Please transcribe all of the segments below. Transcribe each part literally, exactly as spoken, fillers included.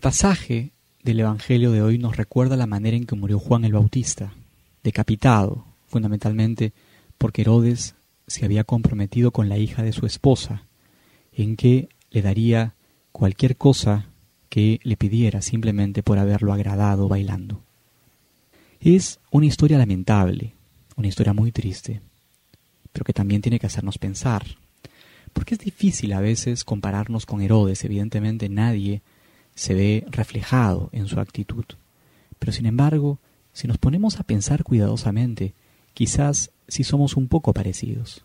pasaje del Evangelio de hoy nos recuerda la manera en que murió Juan el Bautista, decapitado, fundamentalmente porque Herodes se había comprometido con la hija de su esposa, en que le daría cualquier cosa que le pidiera simplemente por haberlo agradado bailando. Es una historia lamentable, una historia muy triste, pero que también tiene que hacernos pensar, porque es difícil a veces compararnos con Herodes. Evidentemente nadie se ve reflejado en su actitud, pero sin embargo, si nos ponemos a pensar cuidadosamente, quizás sí somos un poco parecidos.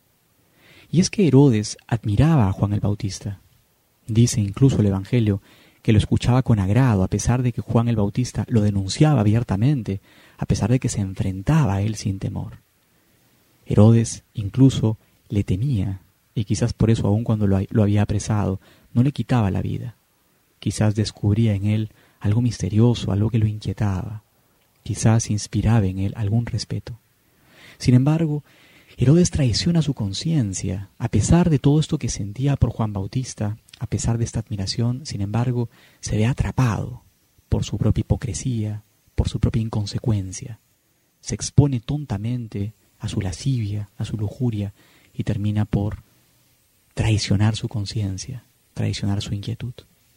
Y es que Herodes admiraba a Juan el Bautista. Dice incluso el Evangelio que lo escuchaba con agrado, a pesar de que Juan el Bautista lo denunciaba abiertamente, a pesar de que se enfrentaba a él sin temor. Herodes incluso le temía, y quizás por eso, aun cuando lo, lo había apresado, no le quitaba la vida. Quizás descubría en él algo misterioso, algo que lo inquietaba. Quizás inspiraba en él algún respeto. Sin embargo, Herodes traiciona su conciencia. A pesar de todo esto que sentía por Juan Bautista, a pesar de esta admiración, sin embargo, se ve atrapado por su propia hipocresía, por su propia inconsecuencia. Se expone tontamente a su lascivia, a su lujuria, y termina por traicionar su conciencia, traicionar su inquietud.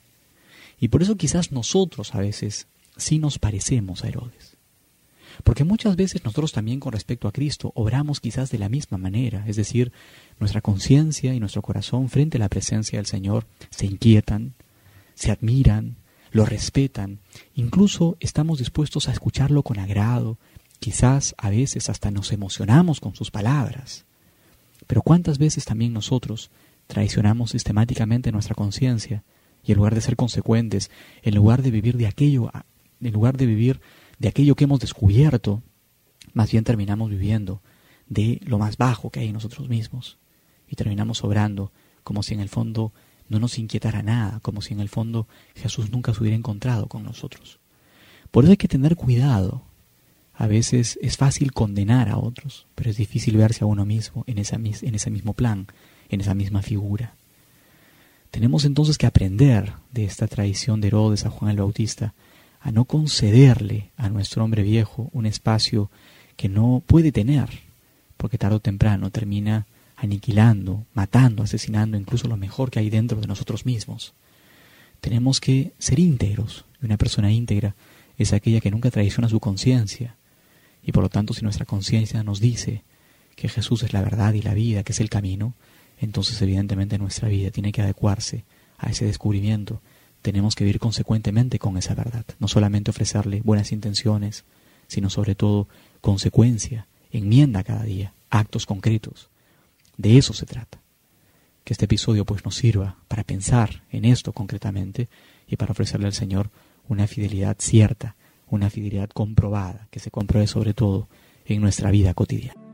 Y por eso quizás nosotros a veces sí nos parecemos a Herodes. Porque muchas veces nosotros también con respecto a Cristo obramos quizás de la misma manera, es decir, nuestra conciencia y nuestro corazón frente a la presencia del Señor se inquietan, se admiran, lo respetan, incluso estamos dispuestos a escucharlo con agrado, quizás a veces hasta nos emocionamos con sus palabras. Pero ¿cuántas veces también nosotros traicionamos sistemáticamente nuestra conciencia y en lugar de ser consecuentes, en lugar de vivir de aquello, en lugar de vivir de aquello que hemos descubierto, más bien terminamos viviendo de lo más bajo que hay en nosotros mismos y terminamos obrando como si en el fondo no nos inquietara nada, como si en el fondo Jesús nunca se hubiera encontrado con nosotros? Por eso hay que tener cuidado. A veces es fácil condenar a otros, pero es difícil verse a uno mismo en, esa, en ese mismo plan, en esa misma figura. Tenemos entonces que aprender de esta traición de Herodes a Juan el Bautista, a no concederle a nuestro hombre viejo un espacio que no puede tener, porque tarde o temprano termina aniquilando, matando, asesinando incluso lo mejor que hay dentro de nosotros mismos. Tenemos que ser íntegros, y una persona íntegra es aquella que nunca traiciona su conciencia, y por lo tanto si nuestra conciencia nos dice que Jesús es la verdad y la vida, que es el camino, entonces evidentemente nuestra vida tiene que adecuarse a ese descubrimiento. Tenemos que vivir consecuentemente con esa verdad, no solamente ofrecerle buenas intenciones, sino sobre todo consecuencia, enmienda cada día, actos concretos. De eso se trata. Que este episodio pues nos sirva para pensar en esto concretamente y para ofrecerle al Señor una fidelidad cierta, una fidelidad comprobada, que se compruebe sobre todo en nuestra vida cotidiana.